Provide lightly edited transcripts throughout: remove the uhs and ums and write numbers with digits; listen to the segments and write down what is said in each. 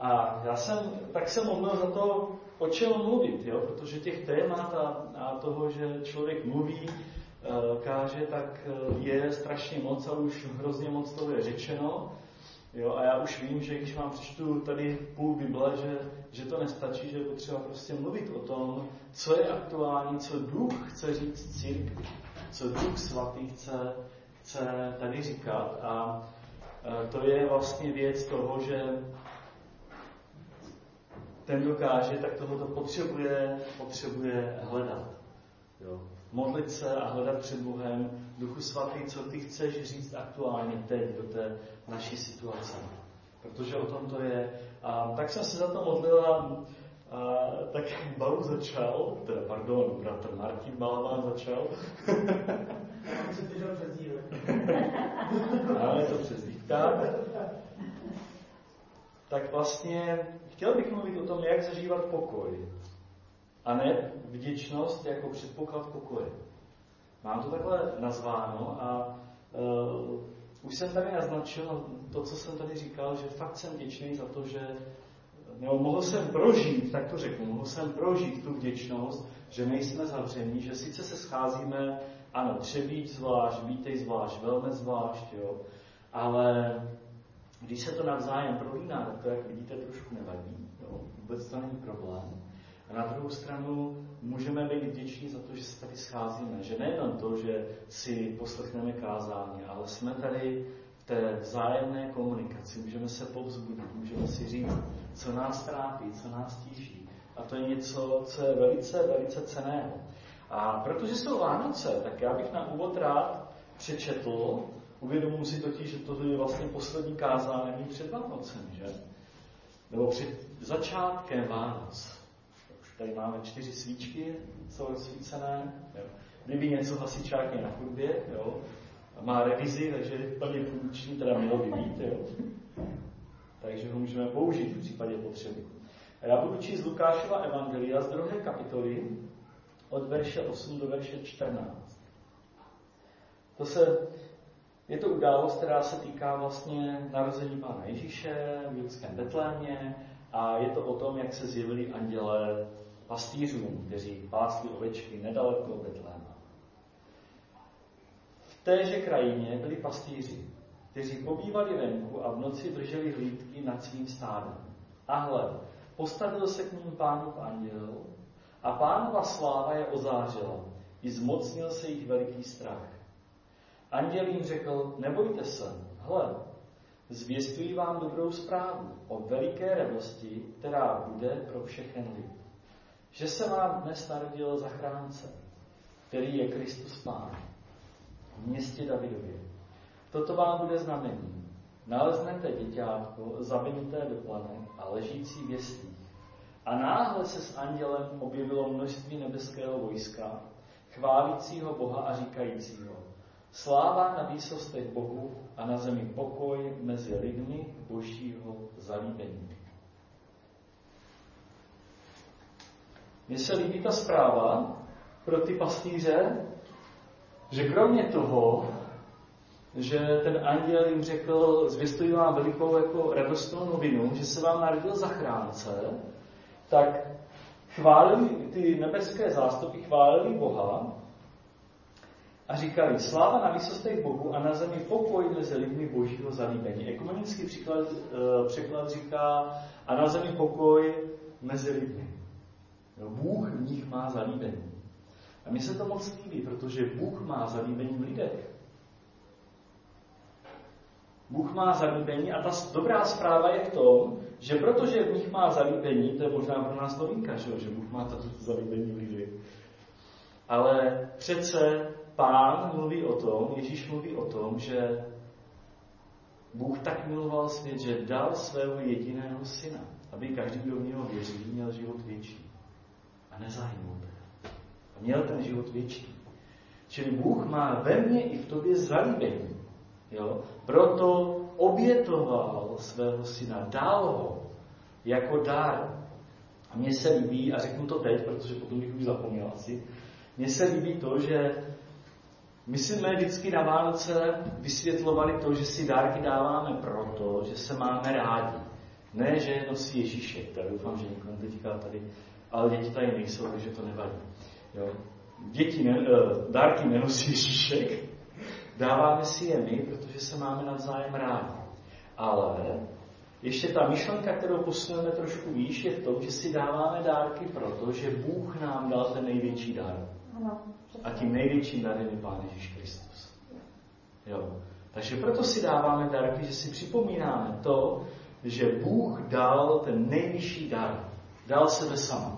A já jsem tak se modlil za to, o čem mluvit, jo? Protože těch témat a toho, že člověk mluví, káže, tak je strašně moc a už hrozně moc toho je řečeno. Jo? A já už vím, že když vám přečtu tady půl Bible, že to nestačí, že je potřeba prostě mluvit o tom, co je aktuální, co Duch chce říct církvi, co Duch Svatý chce tady říkat. A to je vlastně věc toho, že ten dokáže, tak tohoto potřebuje hledat. Jo. Modlit se a hledat před Bohem, Duchu Svatý, co ty chceš říct aktuálně teď do té naší situace. Protože o tom to je. Tak jsem se za to modlil a tak Balu začal, bratr Martin Balván začal. Já jsem držel přezdívek. Ale je to přezdívka. Tak vlastně chtěl bych mluvit o tom, jak zažívat pokoj. A ne vděčnost jako předpoklad pokoje. Mám to takhle nazváno a už jsem tady naznačil to, co jsem tady říkal, že fakt jsem vděčný za to, že mohl jsem prožít, tak to řeknu, mohl jsem prožít tu vděčnost, že nejsme zavření, že sice se scházíme, ano, Třebíč zvlášť, Vítej zvlášť, Velmec zvlášť, jo, ale když se to navzájem prolíná, tak to, jak vidíte, trošku nevadí, jo, vůbec to není problém. A na druhou stranu můžeme být vděční za to, že se tady scházíme. Že nejenom to, že si poslechneme kázání, ale jsme tady v té vzájemné komunikaci. Můžeme se povzbudit, můžeme si říct, co nás trápí, co nás tíží. A to je něco, co je velice, velice cenného. A protože jsou Vánoce, tak já bych na úvod rád přečetl. Uvědomuji si totiž, že to je vlastně poslední kázání před Vánocem, že? Nebo před začátkem Vánoc. Tady máme 4 svíčky, jsou rozsvícené. Jo. Kdyby něco hasičák je na chodbě, jo. Má revizi, takže je plně funkční, teda mělo by být. Jo. Takže ho můžeme použít v případě potřeby. A já budu číst Lukášova evangelia z 2. kapitoly od verše 8 do verše 14. Je to událost, která se týká vlastně narození Pána Ježíše v judském Betlémě a je to o tom, jak se zjevili andělé pastýřům, kteří pásli ovečky nedaleko Betléma. V téže krajině byli pastýři, kteří pobývali venku a v noci drželi hlídky nad svým stádem. A hle, postavil se k ním Pánův anděl a Pánova sláva je ozářila. I zmocnil se jich veliký strach. Anděl jim řekl, nebojte se, hle, zvěstuji vám dobrou zprávu o veliké radosti, která bude pro všechen lid. Že se vám dnes narodil zachránce, který je Kristus Pán, v městě Davidově. Toto vám bude znamení. Naleznete děťátko, zavinuté do planek a ležící v jeslích. A náhle se s andělem objevilo množství nebeského vojska, chválícího Boha a říkajícího, sláva na výsostech Bohu a na zemi pokoj mezi lidmi Božího zalíbení. Mně se líbí ta zpráva pro ty pastýře, že kromě toho, že ten anděl jim řekl, zvěstuji vám velikou jako radostnou novinu, že se vám narodil zachránce, tak ty nebeské zástupy chválili Boha a říkali, sláva na výsostech Bohu a na zemi pokoj mezi lidmi Božího zalíbení. Ekumenický překlad říká, a na zemi pokoj mezi lidmi. Bůh v nich má zalíbení. A mně se to moc líbí, protože Bůh má zalíbení v lidech. Bůh má zalíbení a ta dobrá zpráva je v tom, že protože v nich má zalíbení, to je možná pro nás novinka, že Bůh má to zalíbení v lidech. Ale přece Pán mluví o tom, Ježíš mluví o tom, že Bůh tak miloval svět, že dal svého jediného syna, aby každý, kdo v něho věří, měl život věčný. A nezahynul. A měl ten život věčný. Čili Bůh má ve mně i v tobě zalíbení. Jo? Proto obětoval svého syna, dal ho jako dar. A mně se líbí, a řeknu to teď, protože potom bych už zapomněl asi, mně se líbí to, že my jsme vždycky na Vánoce vysvětlovali to, že si dárky dáváme proto, že se máme rádi. Ne, že nosí Ježíšek, tak doufám, že někomu teďka tady, ale děti tady nejsou, takže to nevadí. Jo. Dárky nenosí Ježíšek, dáváme si je my, protože se máme navzájem rádi. Ale ještě ta myšlenka, kterou posuneme trošku výš, je v tom, že si dáváme dárky proto, že Bůh nám dal ten největší dar. A tím největším darem je Pán Ježíš Kristus. Jo. Takže proto si dáváme dárky, že si připomínáme to, že Bůh dal ten nejvyšší dar. Dal sebe sama.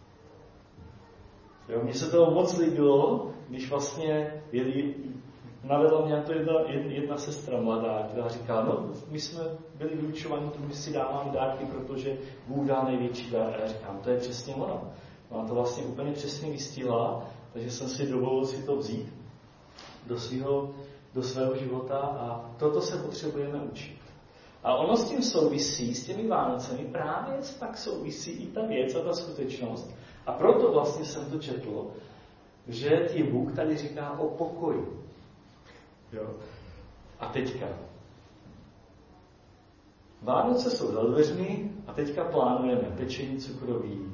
Jo, mně se to moc líbilo, když vlastně navedla mě to jedna sestra mladá, která říká, no, my jsme byli vyučováni tomu, že si dáváme dárky, protože Bůh dal největší dar. A já říkám, to je přesně ono. Ona to vlastně úplně přesně vystihla, takže jsem si dovolil si to vzít do svého života a toto se potřebujeme učit. A ono s tím souvisí, s těmi Vánocemi, právě tak souvisí i ta věc a ta skutečnost. A proto vlastně jsem to četl, že ti Bůh tady říká o pokoji. Jo. A teďka. Vánoce jsou za dveřmi a teďka plánujeme pečení cukroví,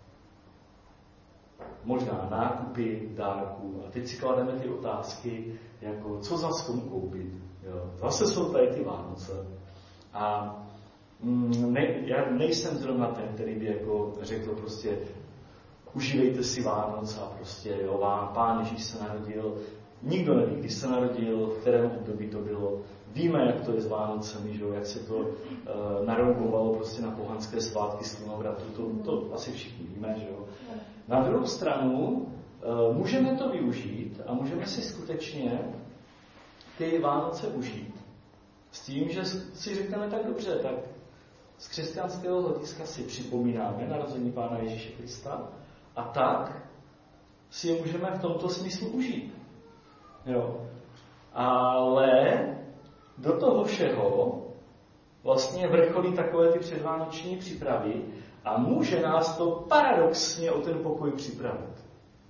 možná nákupy dárků. A teď si klademe ty otázky, jako co zas komu koupit. Jo. Zase jsou tady ty Vánoce. A já nejsem zrovna ten, který by jako řekl prostě užívejte si Vánoc a prostě jo, Pán Ježíš se narodil. Nikdo neví, když se narodil, v kterém období to bylo. Víme, jak to je s Vánocemi, že? Jak se to naroubovalo prostě na pohanské svátky slunovratu. To asi všichni víme. Že? Na druhou stranu můžeme to využít a můžeme si skutečně ty Vánoce užít. S tím, že si řekneme tak dobře, tak z křesťanského hlediska si připomínáme narození Pána Ježíše Krista a tak si je můžeme v tomto smyslu užít. Jo. Ale do toho všeho vlastně vrcholí takové ty předvánoční přípravy a může nás to paradoxně o ten pokoj připravit.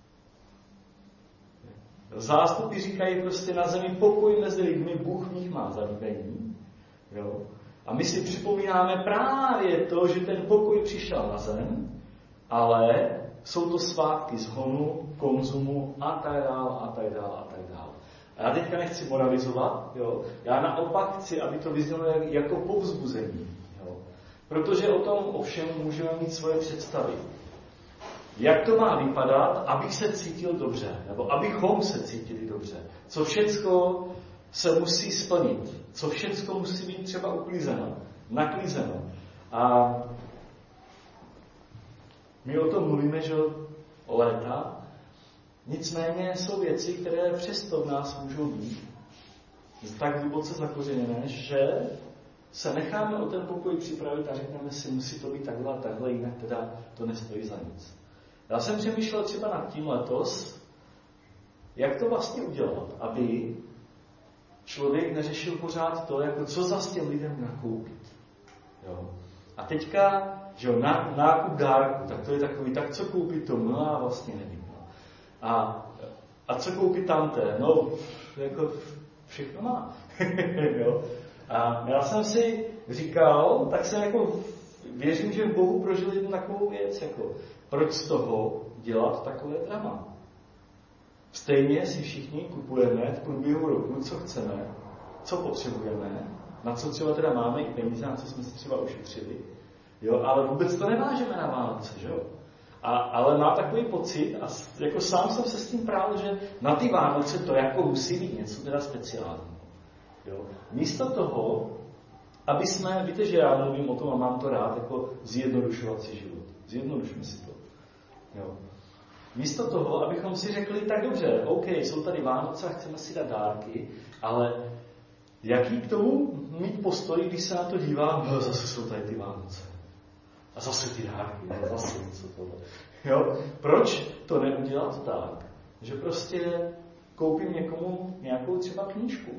Zástupy říkají prostě na zemi pokoj mezi lidmi, Bůh v nich má zalíbení. Jo. A my si připomínáme právě to, že ten pokoj přišel na zem, ale jsou to svátky zhonu, konzumu a tak dál, a tak dál, a tak dál. A já teďka nechci moralizovat, jo. Já naopak chci, aby to vyznělo jako povzbuzení. Jo. Protože o tom ovšem můžeme mít svoje představy. Jak to má vypadat, abych se cítil dobře, nebo abychom se cítili dobře. Co všecko se musí splnit, co všecko musí být třeba uklízeno, naklízeno. A my o tom mluvíme, že léta, nicméně jsou věci, které přesto v nás můžou být tak hluboce zakořeněné, že se necháme o ten pokoj připravit a řekneme si, musí to být takhle a takhle, jinak teda to nestojí za nic. Já jsem přemýšlel třeba nad tím letos, jak to vlastně udělat, aby člověk neřešil pořád to, jako co zas těm lidem nakoupit. Jo. A teďka, že jo, nákup dárku, tak to je takový, tak co koupit tomu, no a vlastně nevím. No. A co koupit tamté? No, jako všechno má. Jo. A já jsem si říkal, tak jsem jako věřím, že v Bohu prožil jednu takovou věc, jako proč z toho dělat takové drama. Stejně si všichni kupujeme v průběhu roku, co chceme, co potřebujeme, na co třeba teda máme i peníze, na co jsme si třeba ušetřili. Jo, ale vůbec to nevážeme na Vánoce, že jo? Ale mám takový pocit, a jako sám jsem se s tím prál, že na ty Vánoce to jako musí být něco teda speciálního. Jo? Místo toho, aby jsme, víte, že já mluvím o tom a mám to rád, jako zjednodušovat si život. Zjednodušme si to. Jo? Místo toho, abychom si řekli, tak dobře, OK, jsou tady Vánoce a chceme si dát dárky, ale jaký k tomu mít postoj, když se na to dívám, no, zase jsou tady ty Vánoce. A zase ty dárky, zase něco tohle. Jo? Proč to neudělat tak, že prostě koupím někomu nějakou třeba knížku?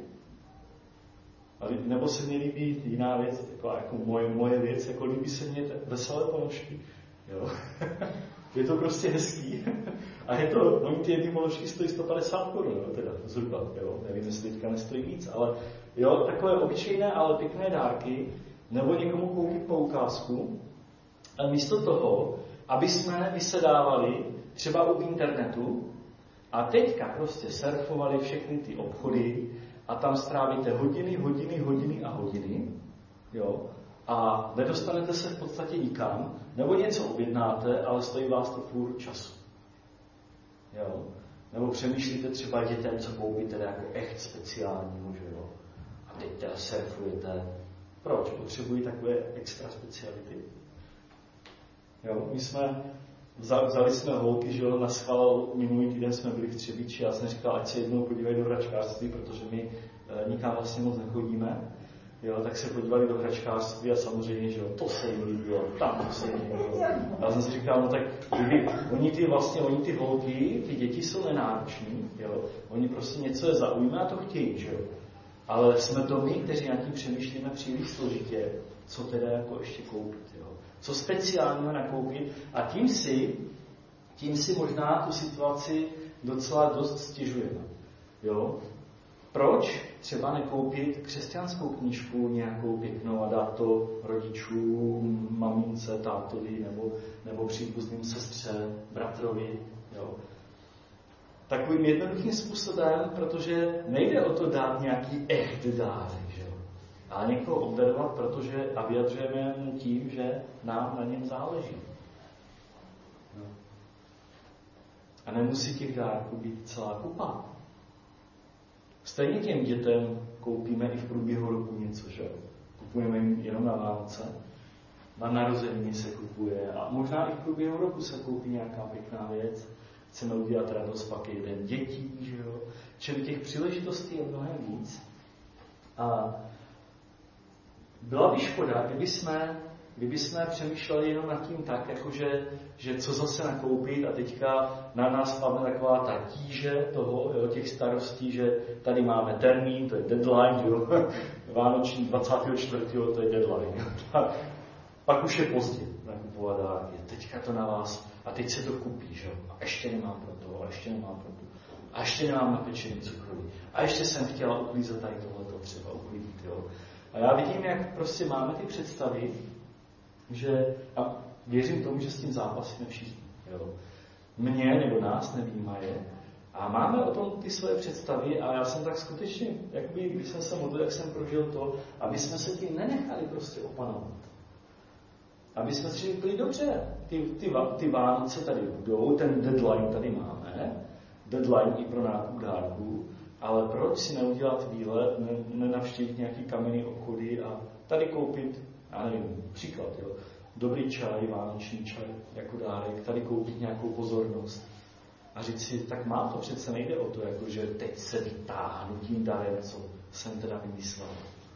Nebo se mi líbí jiná věc, taková jako moje věc, jako líbí se mě Veselé ponožky. Jo? Je to prostě hezký. A je to, no ty jedny ponožky stojí 150 Kč, teda zhruba, jo? Nevím, jestli teďka nestojí víc, ale jo, takové obyčejné, ale pěkné dárky, nebo někomu koupit poukázku. A místo toho, aby jsme vysedávali třeba u internetu a teďka prostě surfovali všechny ty obchody a tam strávíte hodiny a hodiny, jo, a nedostanete se v podstatě nikam, nebo něco objednáte, ale stojí vás to furt času. Jo. Nebo přemýšlíte třeba dětem, co koupíte jako echt speciálního, že jo. A teď teda surfujete. Proč? Potřebují takové extra speciality? Jo, my jsme vzali jsme holky, že jo, na schvál minulý týden jsme byli v Třebíči, já jsem říkal, ať se jednou podívají do hračkářství, protože my nikam vlastně moc nechodíme. Jo, tak se podívali do hračkářství a samozřejmě, že jo, to se jim líbilo, tam to se jim líbilo. Já jsem si říkal, no tak oni ty holky, ty děti jsou nenároční, jo, oni prostě něco je zaujme a to chtějí, že jo. Ale jsme to my, kteří nad tím přemýšlíme příliš složitě, co teda jako ještě koupit, jo. Co speciálního nakoupit a tím si možná tu situaci docela dost stěžujeme, jo. Proč třeba nekoupit křesťanskou knížku nějakou pěknou a dát to rodičům, mamince, tátovi nebo příbuzným sestře, bratrovi, jo. Takovým jednoduchým způsobem, protože nejde o to dát nějaký echt dárek, že jo. Ale někoho obdarovat, a vyjadřujeme mu tím, že nám na něm záleží. No. A nemusí těch dárků být celá kupa. Stejně těm dětem koupíme i v průběhu roku něco, že? Kupujeme jim jenom na Vánoce, na narozeniny se kupuje a možná i v průběhu roku se koupí nějaká pěkná věc. Chceme udělat radost, pak je den dětí, že jo? Čili těch příležitostí je mnohem víc. A byla by škoda, kdyby jsme přemýšleli jenom nad tím tak, jakože, že co zase nakoupit a teďka na nás padne taková ta tíže toho, jo, těch starostí, že tady máme termín, to je deadline, jo, vánoční 24. to je deadline. Jo. Pak už je pozdě nakupovat dárky, teďka to na vás a teď se to kupí, že jo, a ještě nemám pro to, a ještě nemám pro to, a ještě nemám napečený cukroví, a ještě jsem chtěla uklízet tady tohleto třeba uklidit, jo. A já vidím, jak prostě máme ty představy, že, a věřím tomu, že s tím zápasíme všichni. Jo. Mě nebo nás nevýmaje. A máme o tom ty svoje představy a já jsem tak skutečně, když jsem se modlil, jak jsem prožil to, aby jsme se tím nenechali prostě opanovat. Aby jsme si řekli, dobře, ty Vánoce tady budou, ten deadline tady máme, deadline i pro nákup dárků, ale proč si neudělat výlet, nenavštívit nějaký kamenný obchody a tady koupit, já nevím, příklad, jo, dobrý čaj, vánoční čaj jako dárek, tady koupit nějakou pozornost a říct si, tak mám to, přece nejde o to, jako že teď se vytáhnu tím darem, co jsem teda vymyslel.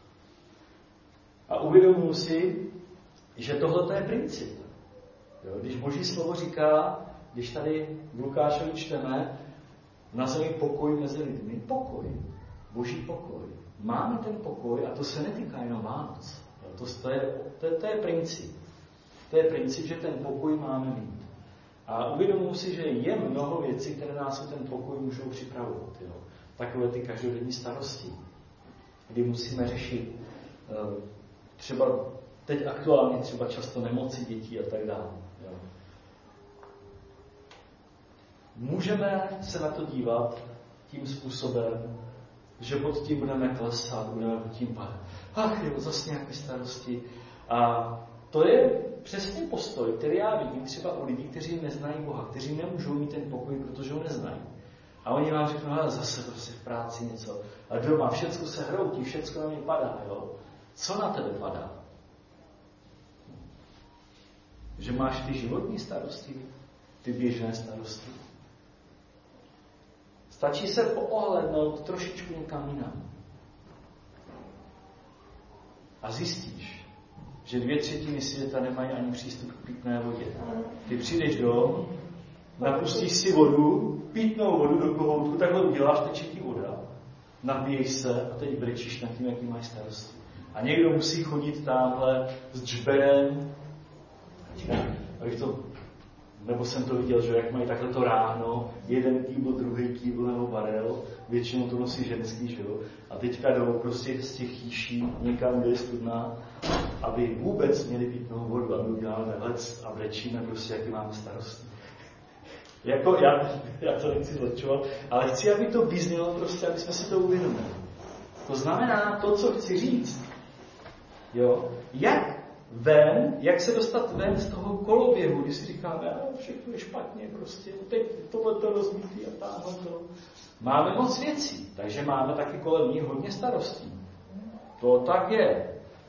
A uvědomuji si, že tohle je princip. Jo, když Boží slovo říká, když tady v Lukášovi čteme, na zemi pokoj mezi lidmi, pokoj, Boží pokoj. Máme ten pokoj a to se netýká jenom Vánoc. To je princip. To je princip, že ten pokoj máme mít. A uvědomuji si, že je mnoho věcí, které nás o ten pokoj můžou připravovat. Jo. Takové ty každodenní starosti, kdy musíme řešit třeba teď aktuálně třeba často nemoci dětí a tak dále. Jo. Můžeme se na to dívat tím způsobem, že pod tím budeme klesat, budeme pod tím padat. Ach jo, zase nějaké starosti. A to je přesně postoj, který já vidím třeba u lidí, kteří neznají Boha, kteří nemůžou mít ten pokoj, protože ho neznají. A oni vám řeknou, ale zase prostě v práci něco. A doma všecko se hroutí, všecko na mě padá, jo. Co na tebe padá? Že máš ty životní starosti, ty běžné starosti. Stačí se poohlédnout trošičku někam jinam. A zjistíš, že 2/3 světa nemají ani přístup k pitné vodě. Ty přijdeš dom, napustíš si vodu, pitnou vodu do kohoutku, takhle uděláš, teče ti voda, nabíješ se a teď brečíš nad tím, jaký máš starosti. A někdo musí chodit tamhle s džberem, nebo jsem to viděl, že jak mají takhle to ráno, jeden kýbl, druhý kýbl nebo barel, většinou to nosí ženský, že jo? A teďka jdou prostě z těch chýší někam, kde je studná aby vůbec měli pitnou vodu, a my uděláme lec a brečíme prostě, jaký máme starosti. Jako já to nechci zlehčovat, ale chci, aby to vyznělo prostě, aby jsme si to uvědomili. To znamená to, co chci říct. Jo? Jak se dostat ven z toho koloběhu, kdy si říkáme, všechno je špatně, prostě, teď tohle to rozmítí a táhle to. Máme moc věcí, takže máme taky kolem ní hodně starostí. To tak je.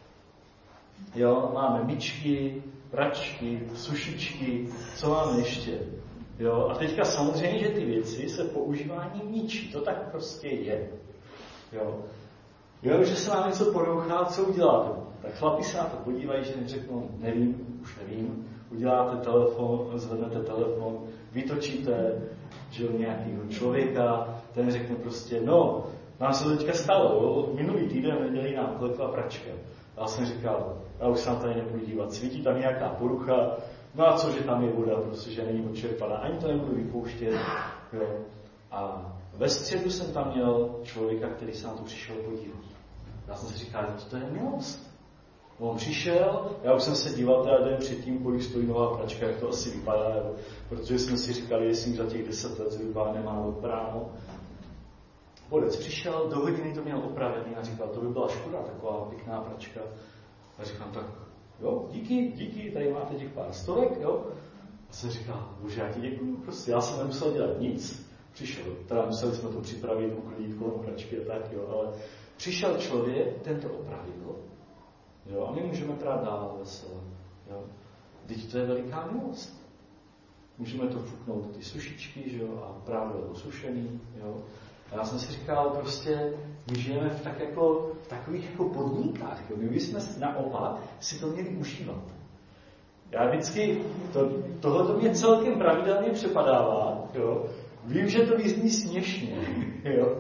Jo, máme myčky, pračky, sušičky, co máme ještě. Jo, a teďka samozřejmě, že ty věci se používáním ničí. To tak prostě je. Jo, že se nám něco porouchá, co uděláte? Tak chlapi se na to podívají, že neřeknou, nevím. Uděláte telefon, zvednete telefon, vytočíte, že nějakého člověka, ten řekne prostě, no, nám se to teďka stalo, jo? Minulý týden v neděli nám klekla pračka. Já jsem říkal, já už se na tady nepůjdu dívat, svítí tam nějaká porucha, no a co, že tam je voda, protože není odčerpaná, ani to nebudu vypouštět. Jo? A ve středu jsem tam měl člověka, který se na to přišel podívat. Já jsem si říkal, že to je milost. On přišel, já už jsem se díval teda den předtím, kolik stojí nová pračka, jak to asi vypadá, jo? Protože jsme si říkali, jestli za těch 10 let zhruba nemá odpráno. Bodec přišel, do hodiny to měl opravený a říkal, to by byla škoda, taková pěkná pračka. A říkám, tak jo, díky, tady máte těch pár stovek, jo. A jsem říkal, bože, já ti děkuju, prostě já jsem nemusel dělat nic. Přišel, teda museli jsme to připravit, uklidit kolem pračky a tak, jo, ale přišel člověk, ten to opravil, jo, a my můžeme trát dál veselé, jo. Teď to je veliká milost. Můžeme to fuknout ty sušičky, že jo, a právě osušený, jo. A já jsem si říkal, prostě my žijeme v takových jako podmínkách, jo. My bychom naopak si to měli užívat. Já vždycky, tohle to mě celkem pravidelně přepadává, jo. Vím, že to vyzní směšně, jo.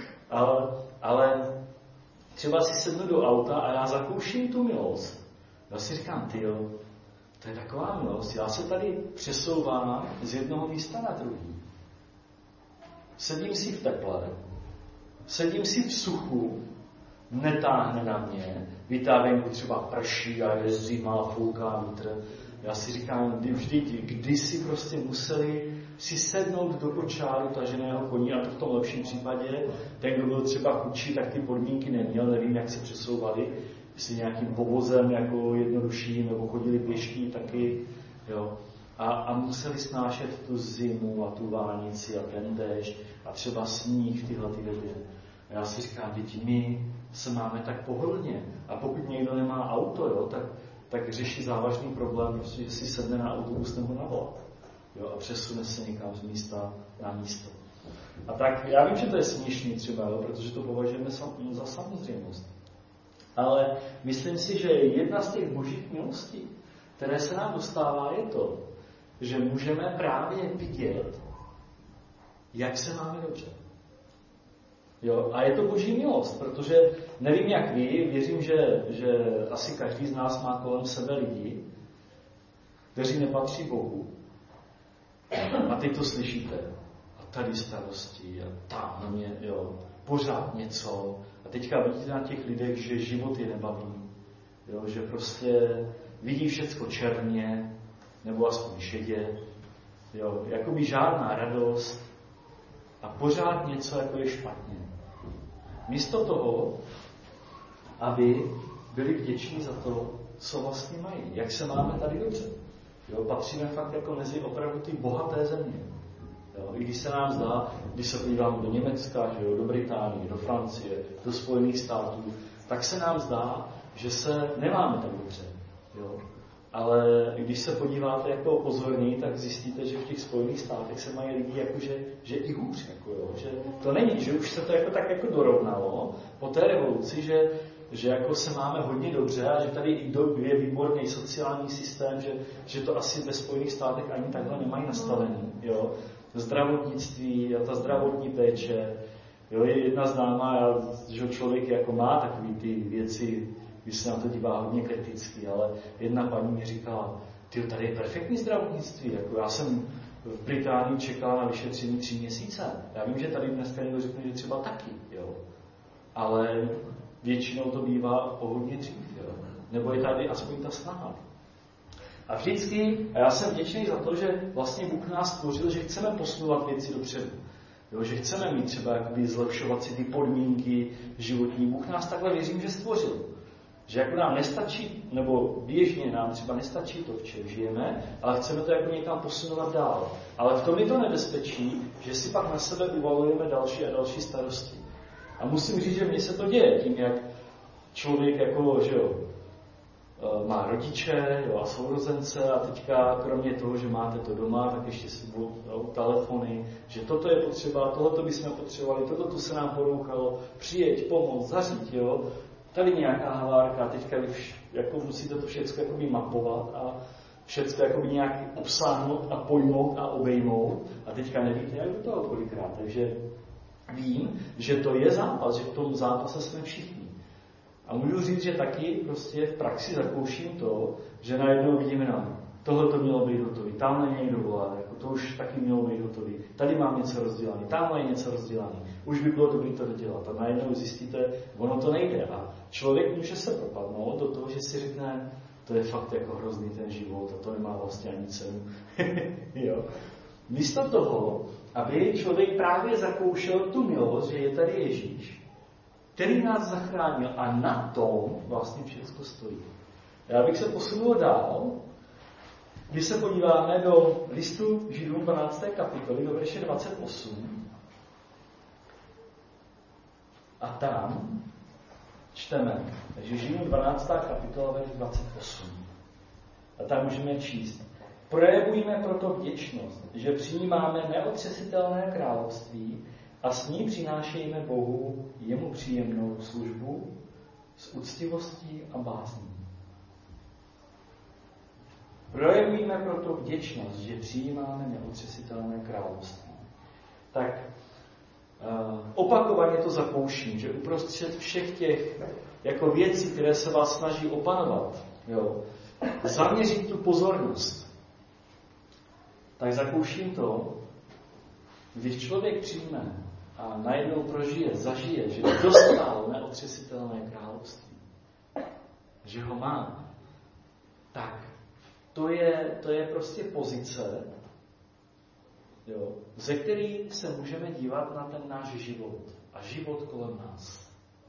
Ale třeba si sednu do auta a já zakouším tu milost. Já si říkám, tyjo, to je taková milost, já se tady přesouvám z jednoho místa na druhý. Sedím si v teple, sedím si v suchu, netáhne na mě, vytávenku třeba prší a je zima, fouká vítr. Já si říkám, kdy si prostě museli si sednout do kočáru taženého koní, a to v tom lepším případě, ten, kdo byl třeba chudší, tak ty podmínky neměl, nevím, jak se přesouvali, jestli nějakým povozem jako jednodušší, nebo chodili pěšky taky, jo. A museli snášet tu zimu a tu vánici a ten déšť a třeba sníh v tyhle době. A já si říkám, děti, my se máme tak pohodlně. A pokud někdo nemá auto, jo, tak řeší závažný problém, protože si sedne na autobus nebo na vlak. Jo, a přesune se někam z místa na místo. A tak já vím, že to je směšný třeba, jo, protože to považujeme za samozřejmost. Ale myslím si, že jedna z těch božích milostí, které se nám dostává, je to, že můžeme právě vidět, jak se máme dobře. Jo? A je to boží milost, protože nevím jak vy, věřím, že asi každý z nás má kolem sebe lidi, kteří nepatří Bohu. A teď to slyšíte. A tady starosti, a tam na mě, jo, pořád něco. A teďka vidíte na těch lidech, že život je nebaví. Jo? Že prostě vidí všecko černě, nebo aspoň šedě, jo, jakoby žádná radost a pořád něco jako je špatně. Místo toho, aby byli vděční za to, co vlastně mají, jak se máme tady dobře. Jo, patříme fakt jako mezi opravdu ty bohaté země. Jo, i když se nám zdá, když se podíváme do Německa, že jo, do Británie, do Francie, do Spojených států, tak se nám zdá, že se nemáme tak dobře. Jo. Ale když se podíváte jako pozorněji, tak zjistíte, že v těch Spojených státech se mají lidi jakože, že i hůř. Jako jo, že to není, že už se to jako tak jako dorovnalo po té revoluci, že jako se máme hodně dobře a že tady je výborný sociální systém, že to asi ve Spojených státech ani takhle nemají nastavený. Jo. Zdravotnictví a ta zdravotní péče. Jo, je jedna známá, že člověk jako má takový ty věci, když se na to dívá hodně kriticky, ale jedna paní mi říkala, tyjo, tady je perfektní zdravotnictví, jako já jsem v Británii čekala na vyšetření 3 měsíce. Já vím, že tady dneska někdo řekne, že třeba taky, jo. Ale většinou to bývá o hodně dřív, jo. Nebo je tady aspoň ta snaha. A vždycky, a já jsem vděčný za to, že vlastně Bůh nás stvořil, že chceme posunovat věci dopředu. Jo, že chceme mít třeba jakoby zlepšovat si ty podmínky životní. Bůh nás takhle věřím, že stvořil. Že jako nám nestačí, nebo běžně nám třeba nestačí to, v čem žijeme, ale chceme to jako někam posunovat dál. Ale v tom je to nebezpečí, že si pak na sebe uvalujeme další a další starosti. A musím říct, že mně se to děje tím, jak člověk jako, že jo, má rodiče, jo, a sourozence a teďka kromě toho, že máte to doma, tak ještě sebou telefony, že toto je potřeba, tohoto bychom potřebovali, toto se nám porouchalo, přijeď, pomoct, zaříď, jo. Tady nějaká havárka, teďka vy jako musíte to všechno jakoby mapovat a všechno jakoby nějak obsáhnout a pojmout a obejmout a teďka nevíte, jak do toho kolikrát. Takže vím, že to je zápas, že v tom zápase jsme všichni. A můžu říct, že taky prostě v praxi zakouším to, že najednou vidíme, no, tohle to mělo být hotový, tamhle někdo volá, jako to už taky mělo být hotový, tady mám něco rozdělaný, tamhle je něco rozdělaný, už by bylo dobré to dodělat. A najednou zjistíte, ono to nejde. A člověk může se propadnout do toho, že si řekne, to je fakt jako hrozný ten život a to nemá vlastně ani cenu. Jo? Místo toho, aby člověk právě zakoušel tu milost, že je tady Ježíš, který nás zachránil a na tom vlastně všechno stojí. Já bych se posunul dál, když se podíváme do listu Židům 12. kapitoly, do verše 28. A tam čteme, takže Židům 12. kapitola, verš 28. A tam můžeme číst. Projevujme proto vděčnost, že přijímáme neotřesitelné království a s ní přinášejme Bohu jemu příjemnou službu s úctivostí a bázní. Projevujme proto vděčnost, že přijímáme neotřesitelné království. Tak opakovaně to zakouším, že uprostřed všech těch jako věcí, které se vás snaží opanovat, jo, zaměřit tu pozornost, tak zakouším to, když člověk přijme a najednou prožije, zažije, že dostal neotřesitelné království, že ho má, tak to je prostě pozice, jo, ze který se můžeme dívat na ten náš život a život kolem nás.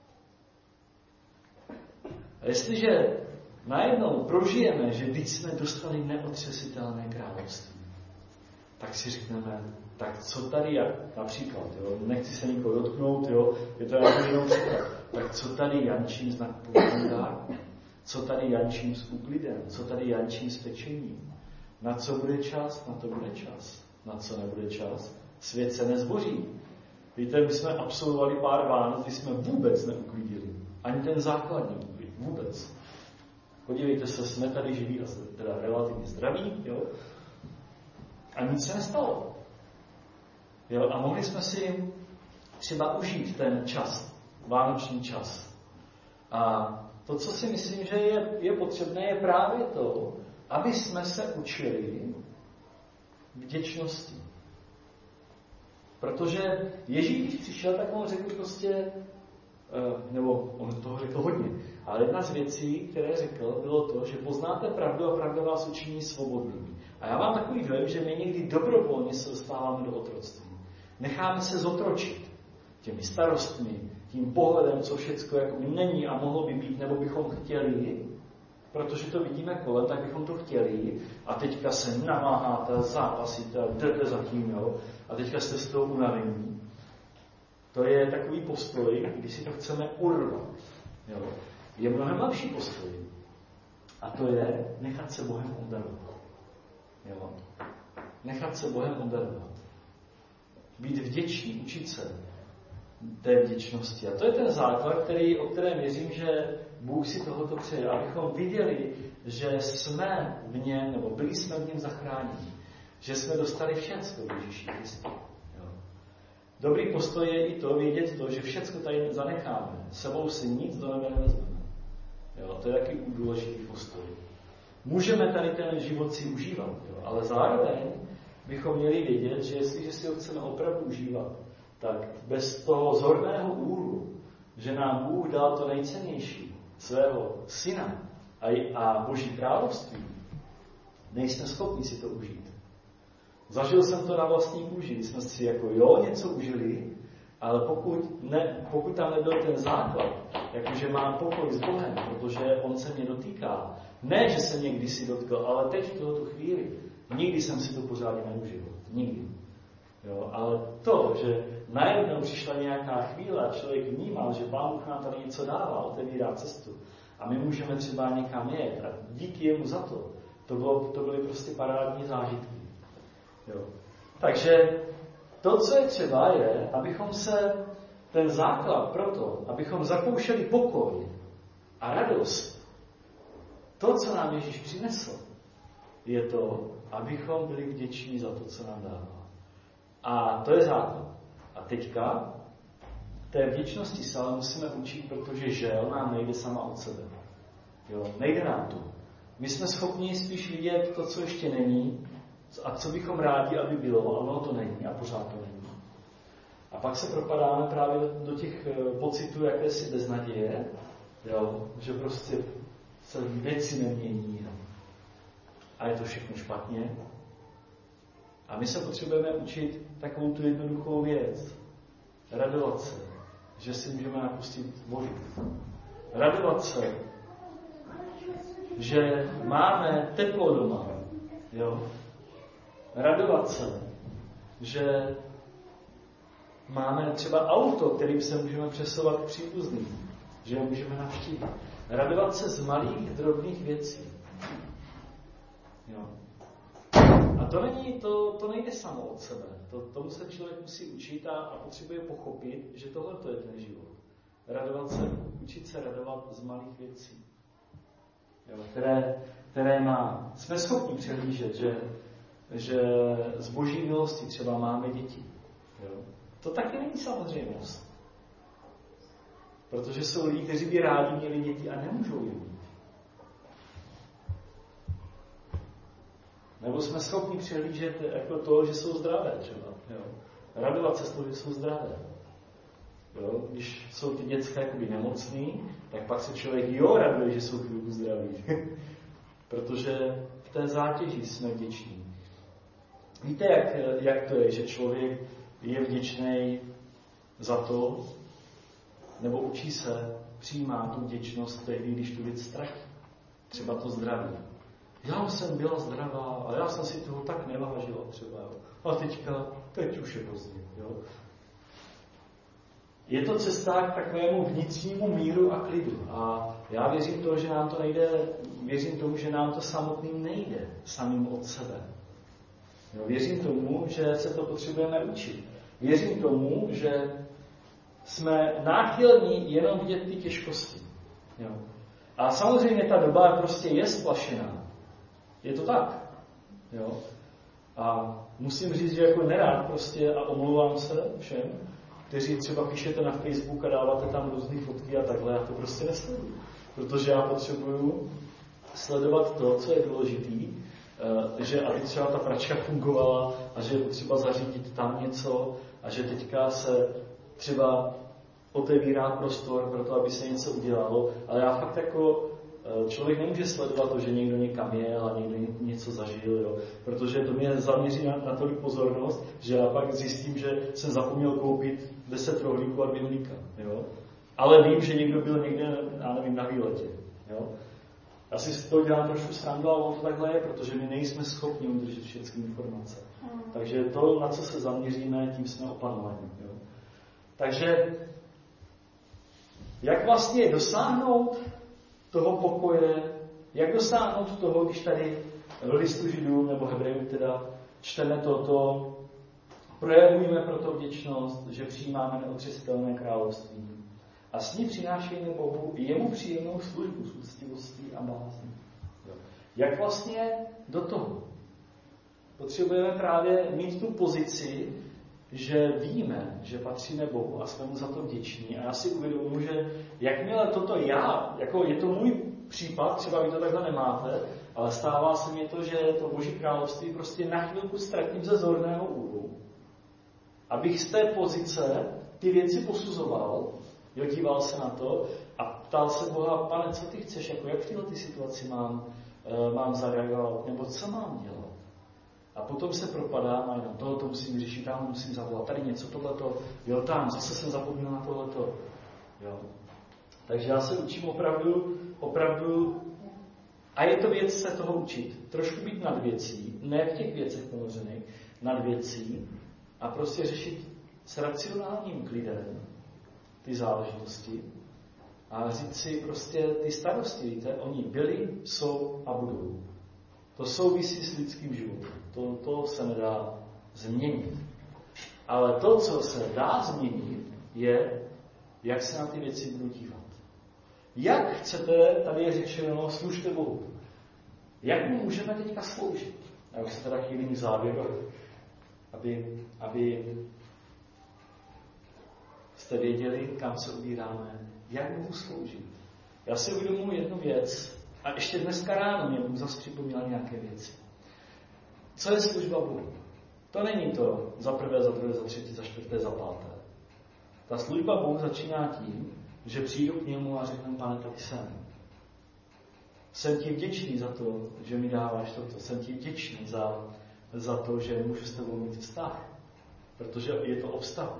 A jestliže najednou prožijeme, že teď jsme dostali neotřesitelné království, tak si řekneme, tak co tady například, jo, nechci se nikoho dotknout, jo, je to jenom příklad, tak co tady jančím s nakupováním dárku? Co tady jančím s úklidem? Co tady jančím s pečením? Na co bude čas? Na to bude čas. Na co nebude čas? Svět se nezboří. Víte, my jsme absolvovali pár Vánoc, kdy jsme vůbec neuklidili. Ani ten základní úklid. Vůbec. Podívejte se, jsme tady živí a teda relativně zdraví, jo? A nic se nestalo. Jo? A mohli jsme si třeba užít ten čas, vánoční čas. A to, co si myslím, že je potřebné, je právě to, aby jsme se učili vděčnosti. Protože Ježíš, když přišel, tak on řekl prostě, nebo on toho řekl hodně, ale jedna z věcí, které řekl, bylo to, že poznáte pravdu a pravda vás učiní svobodnými. A já mám takový dojem, že my někdy dobrovolně se dostáváme do otroctví. Necháme se zotročit těmi starostmi, tím pohledem, co všecko jako není a mohlo by být, nebo bychom chtěli, protože to vidíme kolem, tak bychom to chtěli a teďka se namáháte, zápasíte, jdete za tím, jo, a teďka jste z toho unavení. To je takový postoj, když si to chceme urvat. Jo. Je mnohem lepší postoj. A to je nechat se Bohem obdarovat. Jo. Nechat se Bohem obdarovat. Být vděčný, učit se té vděčnosti. A to je ten základ, o kterém věřím, že Bůh si tohoto přeje, abychom viděli, že jsme v něm, nebo byli jsme v něm zachráněni. Že jsme dostali všecko v Ježíši Kristu. Dobrý postoj je i to, vědět to, že všecko tady zanecháme. Sebou si nic do nebe nevezmeme. Jo, to je taky důležitý postoj. Můžeme tady ten život si užívat, jo, ale zároveň bychom měli vědět, že jestliže si ho chceme opravdu užívat, tak bez toho zorného úhlu, že nám Bůh dal to nejcennější, svého syna, a Boží království, nejsme schopni si to užít. Zažil jsem to na vlastní kůži, jsme si něco užili, ale pokud tam nebyl ten základ, jakože mám pokoj s Bohem, protože on se mě dotýká, ne, že se mě kdysi dotkl, ale teď v tuto chvíli, nikdy jsem si to pořádně neužil. Nikdy. Jo, ale to, že najednou přišla nějaká chvíle a člověk vnímal, že Pán Bůh nám tady něco dává, otevírá cestu a my můžeme třeba někam jet a díky jemu za to. To byly prostě parádní zážitky. Jo. Takže to, co je třeba, je, abychom se ten základ pro to, abychom zakoušeli pokoj a radost, to, co nám Ježíš přinesl, je to, abychom byli vděční za to, co nám dává. A to je základ. A teďka té vděčnosti se ale musíme učit, protože žel nám nejde sama od sebe. Jo, nejde nám to. My jsme schopni spíš vidět to, co ještě není, a co bychom rádi, aby bylo, ale ono to není a pořád to není. A pak se propadáme právě do těch pocitů jakési beznaděje, jo, že prostě se věci nemění a je to všechno špatně. A my se potřebujeme učit takovou tu jednoduchou věc. Radovat se, že si můžeme napustit vodu. Radovat se, že máme teplo doma. Jo? Radovat se, že máme třeba auto, kterým se můžeme přesouvat k příbuzným, že je můžeme navštívit. Radovat se z malých, drobných věcí. Jo. A to nejde samo od sebe. Tomu se člověk musí učit a potřebuje pochopit, že tohle je ten život. Učit se radovat z malých věcí, jo, které má. Jsme schopni přehlížet, že z Boží milosti třeba máme děti. Jo. To taky není samozřejmost. Protože jsou lidi, kteří by rádi měli děti a nemůžou je mít. Nebo jsme schopni přehlížet jako to, že jsou zdravé třeba. Jo. Radovat se z toho, že jsou zdravé. Jo. Když jsou ty děcka jakoby nemocný, tak pak se člověk raduje, že jsou chvilku zdraví. Protože v té zátěži jsme vděční. Víte, jak to je, že člověk je vděčný za to, nebo učí se, přijímá tu vděčnost tehdy, když tu věc ztratí. Třeba to zdraví. Já jsem byla zdravá a já jsem si toho tak nevážila třeba. A teď už je pozdě. Jo? Je to cesta k takovému vnitřnímu míru a klidu. A já věřím tomu, že nám to nejde, věřím tomu, že nám to samotným nejde, samým od sebe. Jo? Věřím tomu, že se to potřebujeme učit. Věřím tomu, že jsme náchylní jenom vidět ty těžkosti. Jo? A samozřejmě ta doba prostě je splašená. Je to tak. Jo? A musím říct, že jako nerád prostě, a omlouvám se všem, kteří třeba píšete na Facebook a dáváte tam různé fotky a takhle, já to prostě nesleduju. Protože já potřebuju sledovat to, co je důležitý, že aby třeba ta pračka fungovala a že je potřeba zařídit tam něco a že teďka se třeba otevírá prostor pro to, aby se něco udělalo, ale já fakt jako člověk nemůže sledovat to, že někdo někam je a někdo něco zažil, jo? Protože to mě zaměří na tolik pozornost, že já pak zjistím, že jsem zapomněl koupit 10 rohlíků a 2 mlíka. Jo? Ale vím, že někdo byl někde, já nevím, na výletě. Jo? Já si z toho dělám trošku srandu, ale on to takhle je, protože my nejsme schopni udržet všechny informace. Takže to, na co se zaměříme, tím jsme opanovaní. Jo? Takže jak vlastně dosáhnout toho pokoje, jak dosáhnout toho, když tady v listu Židům nebo Hebrejům teda čteme toto, projevujeme pro to vděčnost, že přijímáme neotřesitelné království a s ní přinášíme Bohu jemu příjemnou službu s úctivostí a bázní. Jak vlastně do toho? Potřebujeme právě mít tu pozici, že víme, že patříme Bohu a jsme mu za to vděční. A já si uvědomuji, že jakmile toto já, jako je to můj případ, třeba vy to takhle nemáte, ale stává se mi to, že to Boží království prostě na chvilku ztratím ze zorného úhlu. Abych z té pozice ty věci posuzoval, díval se na to a ptal se Boha, Pane, co ty chceš, jako jak v této situaci mám zareagovat, nebo co mám dělat. A potom se propadám a jenom tohoto musím řešit, tam musím zavolat, tady něco, tohleto, jo, tam, zase jsem zapomněl na tohleto. Jo. Takže já se učím opravdu, a je to věc se toho učit, trošku být nad věcí, ne v těch věcech ponořených, nad věcí a prostě řešit s racionálním klidem ty záležitosti a říct si prostě ty starosti, víte, oni byli, jsou a budou. To souvisí s lidským životem. To se nedá změnit. Ale to, co se dá změnit, je, jak se na ty věci budu dívat. Jak chcete, tady je řečeno, služte Bohu. Jak mu můžeme teďka sloužit? Já už se teda chýlím k závěru, aby jste věděli, kam se ubíráme, jak mu sloužit. Já si uvědomuji jednu věc, a ještě dneska ráno mě Bůh zase připomněl nějaké věci. Co je služba Bohu? To není to za prvé, za druhé, za třetí, za čtvrté, za páté. Ta služba Bohu začíná tím, že přijdu k němu a řeknu, Pane, tady jsem. Jsem ti vděčný za to, že mi dáváš toto. Jsem ti vděčný za to, že můžu s tebou mít vztah. Protože je to o vztahu.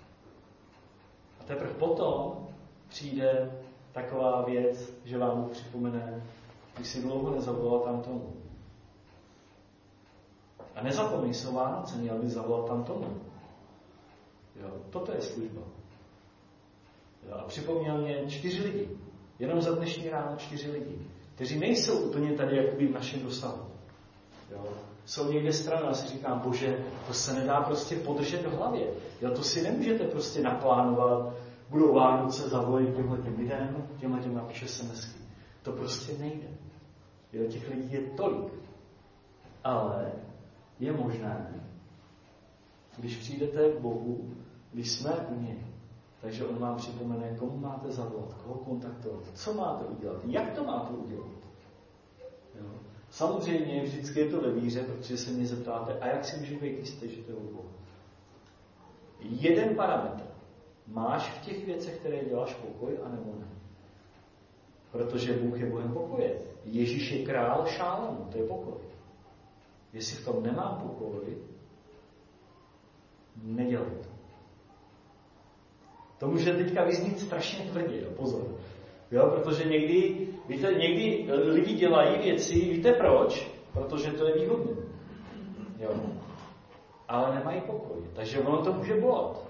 A teprve potom přijde taková věc, že vám Bůh připomene, když si dlouho nezavolal tam tomu. A nezapomeň, jsou Vánoce, měl bys zavolat tam tomu. Jo, toto je služba. Jo, a připomněl mě 4 lidi. Jenom za dnešní ráno 4 lidi, kteří nejsou úplně tady jakoby v našem dosahu. Jo. Jsou někde stranou a si říkám, Bože, to se nedá prostě podržet v hlavě. Jo, to si nemůžete prostě naplánovat, budou Vánoce, zavolit těmhletěm lidem, těmhletěm napíše SMSky. To prostě nejde. Jo, těch lidí je tolik. Ale je možné, když přijdete k Bohu, když jsme u něj, takže on vám připomene, komu máte zavolat, koho kontaktovat, co máte udělat, jak to máte udělat. Jo. Samozřejmě vždycky je to ve víře, protože se mě zeptáte, a jak si můžeš být jistý, že to je od Boha. Jeden parametr. Máš v těch věcech, které děláš, pokoj, anebo ne? Protože Bůh je Bohem pokoje. Ježíš je král šálamu, to je pokoj. Jestli v tom nemám pokoj, nedělej to. To může teďka vyznít strašně tvrdě, jo, pozor. Jo, protože někdy lidi dělají věci, víte proč? Protože to je výhodné. Jo. Ale nemají pokoj. Takže ono to může bolet.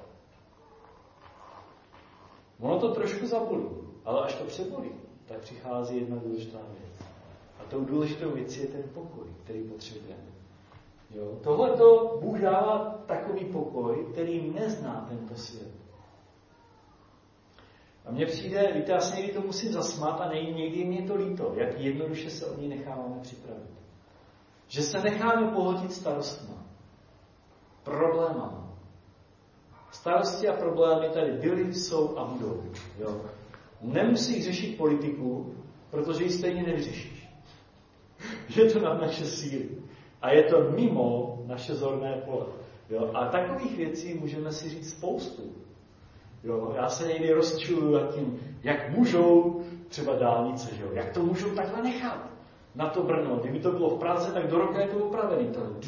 Ono to trošku zabolí, ale až to přebolí, tak přichází jedna důležitá věc. A tou důležitou věcí je ten pokoj, který potřebujeme. Tohleto Bůh dává takový pokoj, který nezná tento svět. A mně přijde, víte, já se někdy to musím zasmát a někdy mě to líto, jak jednoduše se od ní necháváme připravit. Že se necháme pohltit starostma, problémama. Starosti a problémy tady byly, jsou a budou. Jo. Nemusíš řešit politiku, protože ji stejně nevyřešíš. Je to nad naše síly. A je to mimo naše zorné pole. Jo. A takových věcí můžeme si říct spoustu. Jo. Já se někdy rozčiluju nad tím, jak můžou třeba dálnice, že jo. Jak to můžou takhle nechat na to Brno. Kdyby to bylo v Praze, tak do roka je to upravený.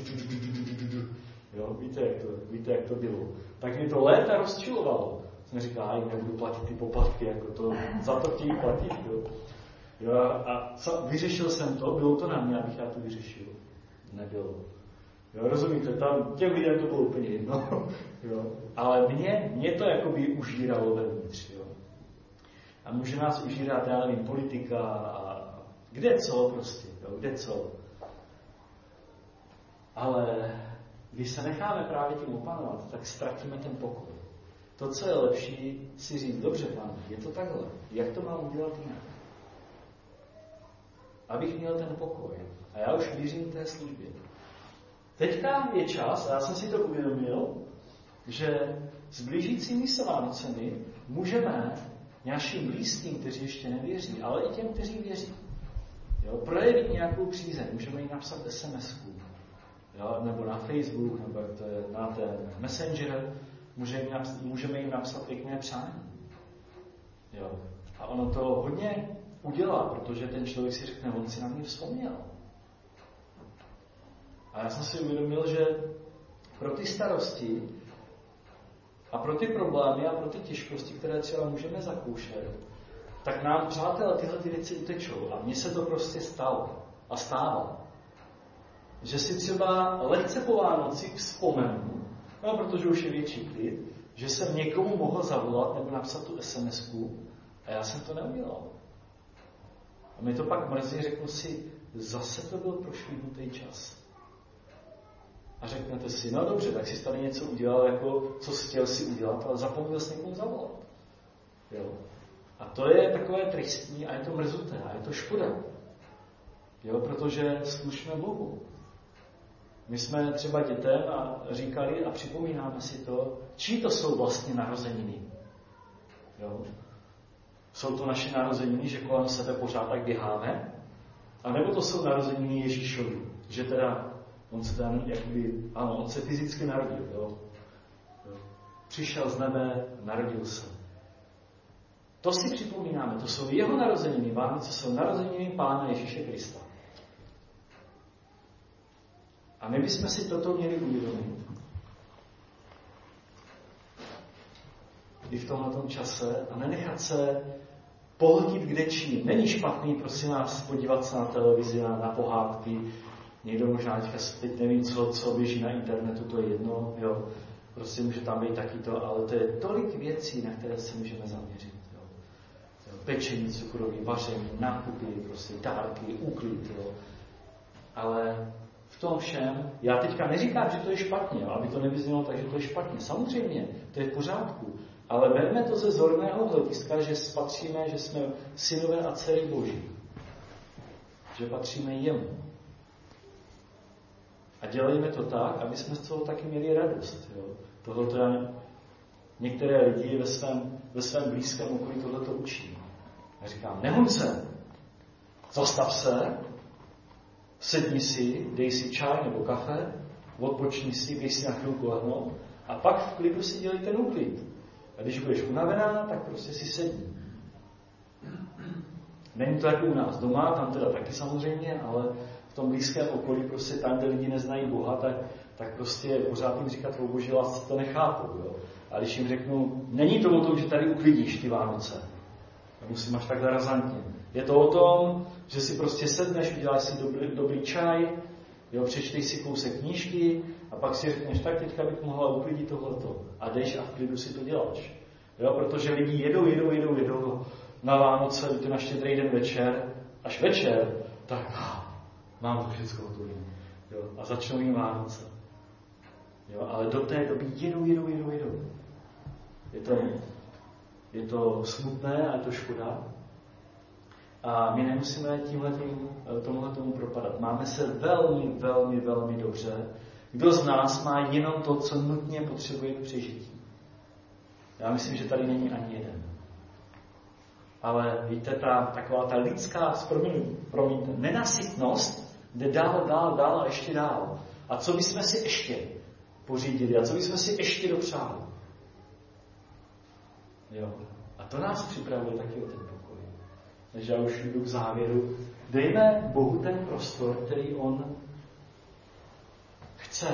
Jo, víte, jak to bylo. Tak mě to léta rozčilovalo. Jsem říkal, nebudu platit ty poplatky, jako to, za to chtějí platit. Jo, a vyřešil jsem to, bylo to na mě, abych já to vyřešil. Nebylo. Jo, rozumíte, tam těm lidem to bylo úplně jedno. Jo, ale mě to jakoby užíralo vevnitř. Jo. A může nás užírat, já nevím, politika a kde co prostě, jo, kde co. Ale když se necháme právě tím opanovat, tak ztratíme ten pokoj. To, co je lepší, si říct, dobře, Pane, je to takhle. Jak to mám udělat jinak? Abych měl ten pokoj. A já už věřím té službě. Teďka je čas, a já jsem si to uvědomil, že s blížícími se Vánocemi můžeme našim blízkým, kteří ještě nevěří, ale i těm, kteří věří, jo, projevit nějakou přízeň. Můžeme jim napsat SMS-ku. Jo, nebo na Facebook, nebo to je na ten Messenger, můžeme jim napsat pěkné přání. Jo. A ono to hodně udělá, protože ten člověk si řekne, on si na mě vzpomněl. A já jsem si uvědomil, že pro ty starosti a pro ty problémy a pro ty těžkosti, které třeba můžeme zakoušet, tak nám, přátelé, tyhle ty věci utečou. A mně se to prostě stalo a stává. Že si třeba lehce po Vánocích vzpomenu, no, protože už je větší klid, že jsem někomu mohl zavolat nebo napsat tu SMS-ku a já jsem to neudělal. A mě to pak mrzí, řeknu si, zase to byl prošvihnutý čas. A řeknete si, no dobře, tak jsi tady něco udělal, jako co jsi chtěl si udělat, ale zapomněl jsi někomu zavolat. Jo? A to je takové tristní a je to mrzuté a je to škoda. Jo? Protože slušme Bohu. My jsme třeba dětem a říkali a připomínáme si to, čí to jsou vlastně narozeniny. Jo? Jsou to naše narozeniny, že kolem sebe pořád tak běháme? A nebo to jsou narozeniny Ježíšovi, že teda on se tam jakoby, ano, on se fyzicky narodil, jo? Přišel z nebe, narodil se. To si připomínáme, to jsou jeho narozeniny, Vánoce jsou narozeniny Pána Ježíše Krista. A my bychom si toto měli uvědomit. I v tomhletom čase a nenechat se pohltit kdečím. Není špatný, prosím vás, podívat se na televizi, na pohádky. Někdo možná teď nevím, co běží na internetu, to je jedno, jo. Prostě může tam být taky to, ale to je tolik věcí, na které se můžeme zaměřit. Jo. Pečení cukroví, vaření, nákupy, prostě dárky, úklid, jo. Ale v tom všem, já teďka neříkám, že to je špatně, aby to nevyznělo tak, že to je špatně. Samozřejmě, to je v pořádku. Ale berme to ze zorného hlediska, že patříme, že jsme synové a dcery Boží. Že patříme jemu. A dělejme to tak, aby jsme z toho taky měli radost. Jo. Tohleto já některé lidi ve svém blízkém okolí tohleto učí. Já říkám, nehoď se, zastav se, sedni si, dej si čaj nebo kafe, odpočni si, běž si na chvilku lehnout a pak v klidu si dělej ten úklid. A když budeš unavená, tak prostě si sedni. Není to jako u nás doma, tam teda taky samozřejmě, ale v tom blízkém okolí, prostě tam, kde lidi neznají Boha, tak prostě pořád jim říkat o Boží lásce to nechápou. Jo? A když jim řeknu, není to o tom, že tady uklidíš ty Vánoce. Musím až takhle razantně. Je to o tom, že si prostě sedneš, uděláš si dobrý čaj, jo, přečteš si kousek knížky a pak si řekneš, tak teďka bych mohla uklidit tohleto. A jdeš a v klidu si to děláš. Jo, protože lidi jedou na Vánoce, to na Štědrý den večer, až večer, tak mám to všechno hotový. A začnou jim Vánoce. Jo, ale do té doby jedou. Je to smutné a je to škoda. A my nemusíme tomuhletomu propadat. Máme se velmi dobře. Kdo z nás má jenom to, co nutně potřebuje k přežití? Já myslím, že tady není ani jeden. Ale víte, taková ta lidská, promiňte, nenasytnost jde dál a ještě dál. A co bychom si ještě pořídili? A co bychom si ještě dopřáli? Jo. A to nás připravuje taky o ten pokoj. Takže já už jdu k závěru. Dejme Bohu ten prostor, který on chce.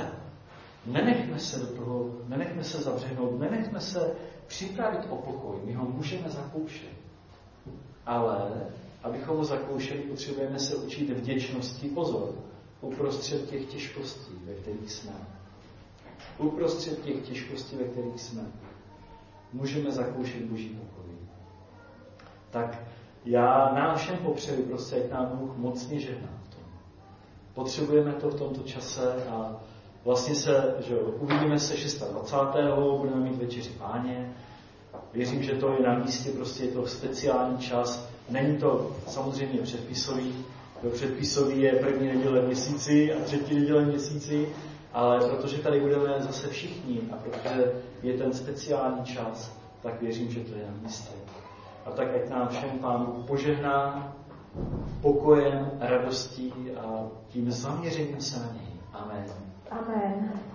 Nenechme se zavřenout, nenechme se připravit o pokoj. My ho můžeme zakoušet. Ale abychom ho zakoušeli, potřebujeme se učit vděčnosti, pozor, uprostřed těch těžkostí, ve kterých jsme. Uprostřed těch těžkostí, ve kterých jsme. Můžeme zakoušet Boží pokoj. Tak já nám všem popřeju, prostě, jak nám Bůh mocně žehná v tom. Potřebujeme to v tomto čase a vlastně uvidíme se 26. budeme mít večeři Páně. Věřím, že to je na místě, prostě je to speciální čas. Není to samozřejmě předpisový. Předpisový je první neděle v měsíci a třetí neděle v měsíci, ale protože tady budeme zase všichni a protože je ten speciální čas, tak věřím, že to je na místě. A tak ať nám všem Pán Bůh požehná pokojem, radostí a tím zaměřením se na něj. Amen. Amen.